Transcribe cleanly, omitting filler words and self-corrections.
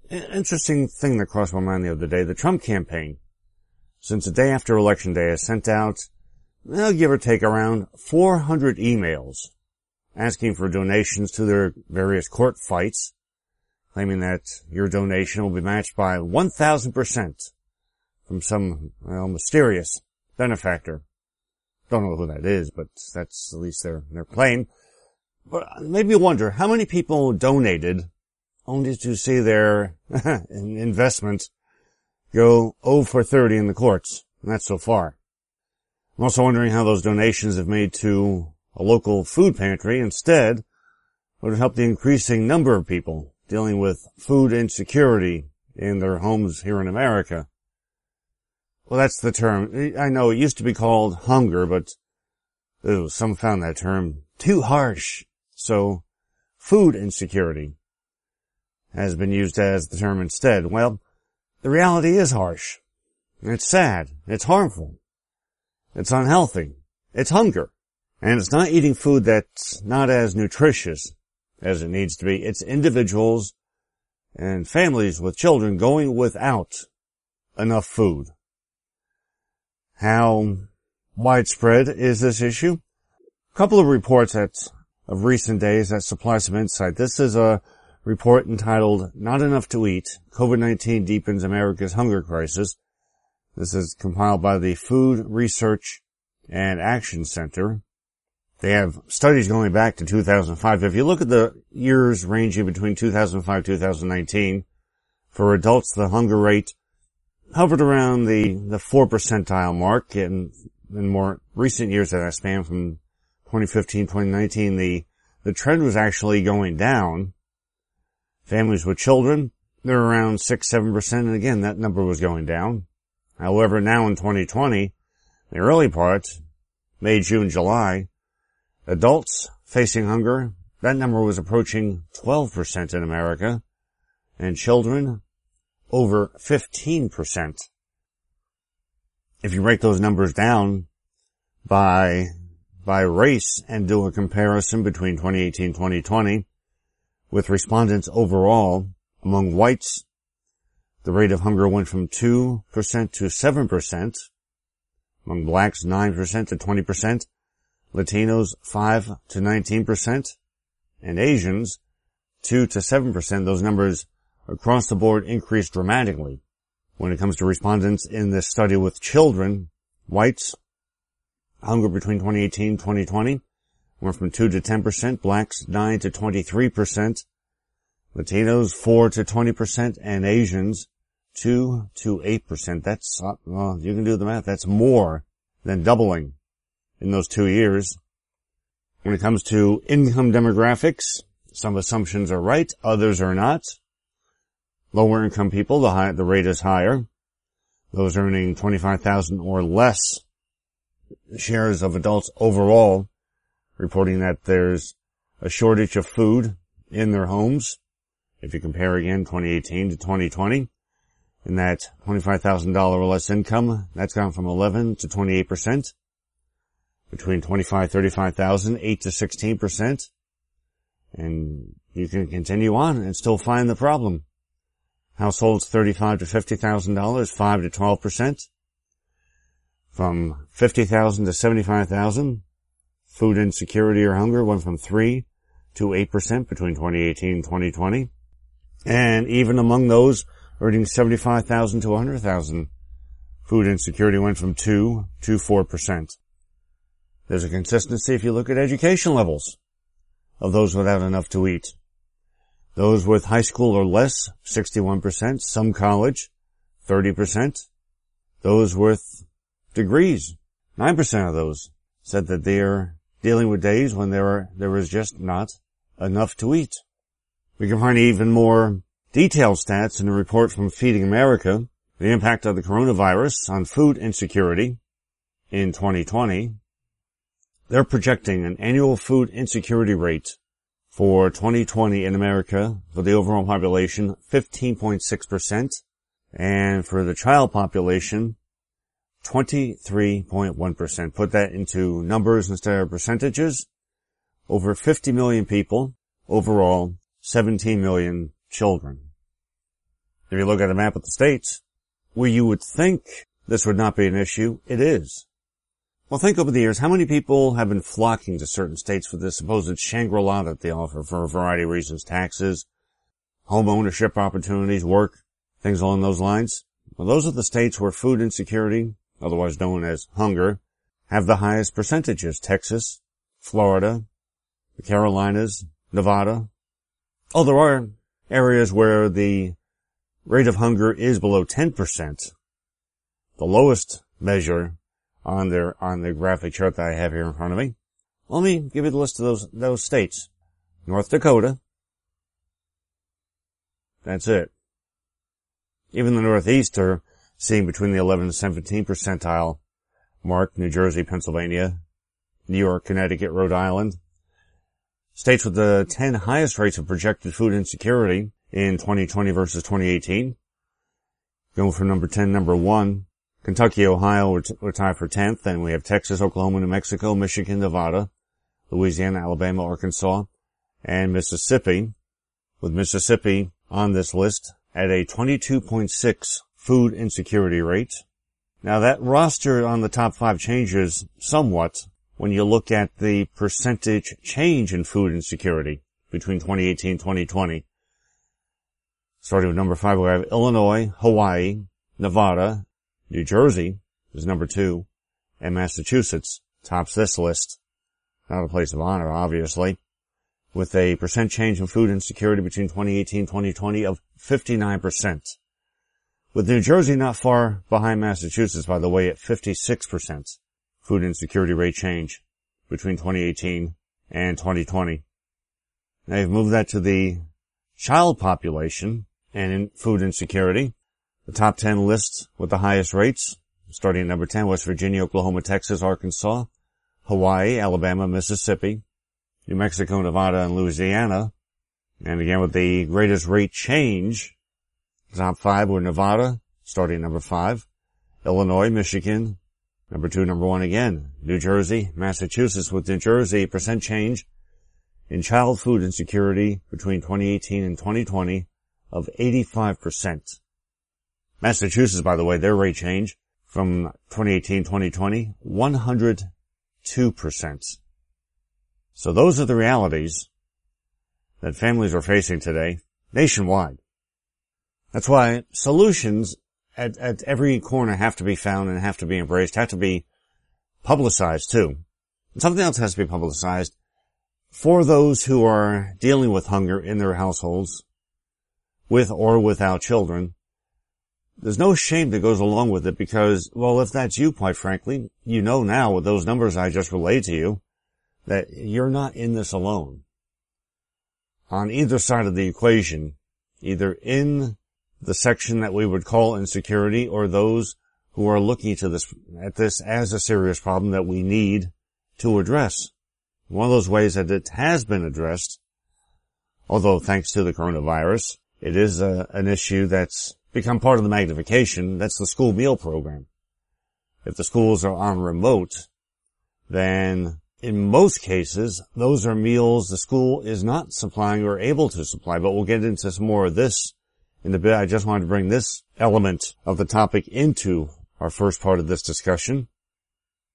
Interesting thing that crossed my mind the other day, the Trump campaign, since the day after Election Day, has sent out, well, give or take, around 400 emails asking for donations to their various court fights, claiming that your donation will be matched by 1,000% from some, well, mysterious benefactor. Don't know who that is, but that's at least their claim. But it made me wonder how many people donated only to see their investment go 0 for 30 in the courts. And that's so far. I'm also wondering how those donations have made to a local food pantry instead would help the increasing number of people dealing with food insecurity in their homes here in America. Well, that's the term. I know it used to be called hunger, but some found that term too harsh. So, food insecurity has been used as the term instead. Well, the reality is harsh. It's sad. It's harmful. It's unhealthy. It's hunger. And it's not eating food that's not as nutritious as it needs to be. It's individuals and families with children going without enough food. How widespread is this issue? A couple of reports of recent days that supply some insight. This is a report entitled Not Enough to Eat, COVID-19 Deepens America's Hunger Crisis. This is compiled by the Food Research and Action Center. They have studies going back to 2005. If you look at the years ranging between 2005 and 2019, for adults, the hunger rate hovered around the 4 percentile mark. And in more recent years that I span from 2015, 2019, the trend was actually going down. Families with children, they're around 6-7%, and again, that number was going down. However, now in 2020, the early part, May, June, July, adults facing hunger, that number was approaching 12% in America, and children, over 15%. If you break those numbers down by race and do a comparison between 2018 and 2020, with respondents overall, among whites, the rate of hunger went from 2% to 7%. Among blacks, 9% to 20%. Latinos, 5 to 19%. And Asians, 2 to 7%. Those numbers across the board increased dramatically. When it comes to respondents in this study with children, whites, hunger between 2018 and 2020, went from 2 to 10%, blacks 9 to 23%, Latinos 4 to 20%, and Asians 2 to 8%. That's, well, you can do the math. That's more than doubling in those 2 years. When it comes to income demographics, some assumptions are right, others are not. Lower income people, the rate is higher. Those earning $25,000 or less shares of adults overall reporting that there's a shortage of food in their homes. If you compare again 2018 to 2020, in that $25,000 or less income, that's gone from 11 to 28%. Between $25,000-$35,000, 8 to 16%. And you can continue on and still find the problem. Households $35,000 to $50,000, 5 to 12%. From $50,000 to $75,000, food insecurity or hunger went from 3 to 8% between 2018 and 2020. And even among those earning $75,000 to $100,000, food insecurity went from 2 to 4%. There's a consistency if you look at education levels of those without enough to eat. Those with high school or less, 61%. Some college, 30%. Those with degrees, 9% of those said that they're dealing with days when there was just not enough to eat. We can find even more detailed stats in a report from Feeding America, the impact of the coronavirus on food insecurity in 2020. They're projecting an annual food insecurity rate for 2020 in America for the overall population, 15.6%, and for the child population, 23.1%. Put that into numbers instead of percentages. Over 50 million people overall, 17 million children. If you look at a map of the states, where you would think this would not be an issue, it is. Well, think over the years, how many people have been flocking to certain states for this supposed Shangri-La that they offer for a variety of reasons, taxes, home ownership opportunities, work, things along those lines? Well, those are the states where food insecurity, otherwise known as hunger, have the highest percentages. Texas, Florida, the Carolinas, Nevada. Oh, there are areas where the rate of hunger is below 10%. The lowest measure on the graphic chart that I have here in front of me. Let me give you the list of those states. North Dakota. That's it. Even the Northeast are seeing between the 11 and 17 percentile mark. New Jersey, Pennsylvania, New York, Connecticut, Rhode Island. States with the 10 highest rates of projected food insecurity in 2020 versus 2018. Going from number 10, number 1. Kentucky, Ohio, we're tied for 10th, and we have Texas, Oklahoma, New Mexico, Michigan, Nevada, Louisiana, Alabama, Arkansas, and Mississippi, with Mississippi on this list at a 22.6 food insecurity rate. Now that roster on the top 5 changes somewhat when you look at the percentage change in food insecurity between 2018 and 2020. Starting with number 5, we have Illinois, Hawaii, Nevada, New Jersey is number 2, and Massachusetts tops this list. Not a place of honor, obviously, with a percent change in food insecurity between 2018 and 2020 of 59%. With New Jersey not far behind Massachusetts, by the way, at 56% food insecurity rate change between 2018 and 2020. Now you've moved that to the child population and in food insecurity. The top 10 lists with the highest rates, starting at number 10, West Virginia, Oklahoma, Texas, Arkansas, Hawaii, Alabama, Mississippi, New Mexico, Nevada, and Louisiana. And again, with the greatest rate change, the top 5 were Nevada, starting at number 5, Illinois, Michigan, number 2, number 1 again, New Jersey, Massachusetts, with New Jersey percent change in child food insecurity between 2018 and 2020 of 85%. Massachusetts, by the way, their rate change from 2018-2020, 102%. So those are the realities that families are facing today, nationwide. That's why solutions at every corner have to be found and have to be embraced, have to be publicized too. And something else has to be publicized for those who are dealing with hunger in their households, with or without children. There's no shame that goes along with it because, well, if that's you, quite frankly, you know now with those numbers I just relayed to you that you're not in this alone. On either side of the equation, either in the section that we would call insecurity or those who are looking at this as a serious problem that we need to address. One of those ways that it has been addressed, although thanks to the coronavirus, it is an issue that's become part of the magnification. That's the school meal program. If the schools are on remote, then in most cases, those are meals the school is not supplying or able to supply, but we'll get into some more of this in a bit. I just wanted to bring this element of the topic into our first part of this discussion.